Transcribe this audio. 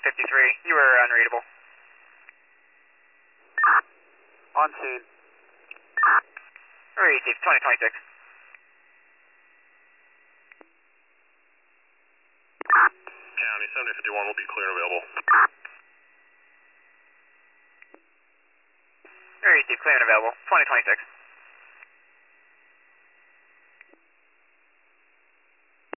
53, you were unreadable. On scene. Received, 2026. County 7051 will be clear and available. Received, clear and available, 2026.